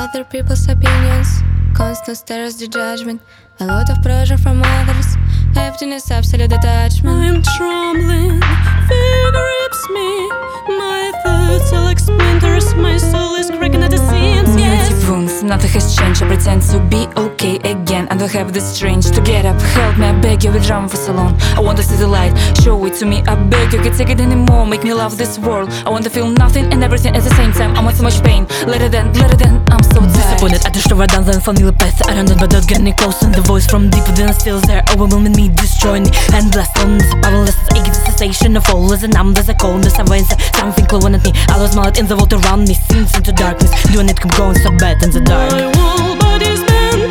other people's opinions, constant stares the judgment, a lot of pressure from others, emptiness, absolute detachment. I'm trembling, fear grips me, my thoughts are like splinters, my soul is cracking at the seams, yes. Wounds, nothing has changed, I pretend to be okay again. I don't have the strength to get up, help me, I beg you, with drama for so long. I want to see the light, show it to me, I beg you, can't take it anymore, make me love this world. I want to feel nothing and everything at the same time. I'm in so much pain, let it end, I'm so tired. Disappointed at the show I done, then familiar path I don't know, but don't get any close, and the voice from deep within still there, overwhelming me, destroying me. Endless loneliness, powerlessness, aching cessation of all is a numb, there's a coldness, I went something clawing at me. I lost my light in the world around me, sinks into darkness, doing it, I'm going so bad in the dark. My whole body's bent.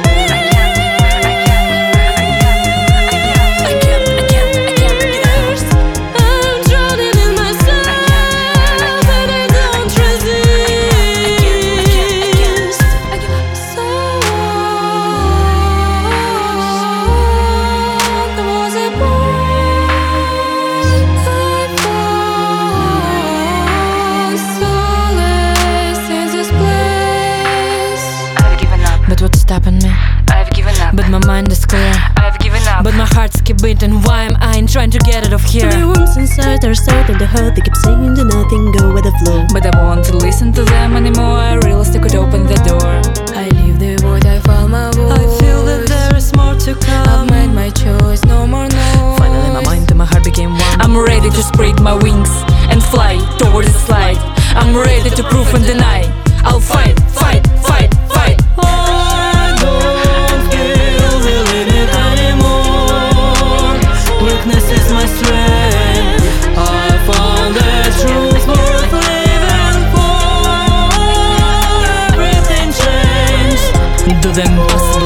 But what's stopping me? I've given up. But my mind is clear. I've given up. But my heart's keep beating. Why am I trying to get out of here? The wounds inside are starting to hurt. They keep saying do nothing, go with the flow. But I won't listen to them anymore. I realized I could open the door. I leave the wood, I found my voice. I feel that there is more to come. I've made my choice, no more noise. Finally my mind and my heart became one. I'm ready to spread my wings and fly towards the light. I'm ready to prove and deny. I'll fight, fight, fight, fight. I don't feel the limit anymore. Weakness is my strength. I found the truth worth living for. Everything changed. Do the impossible.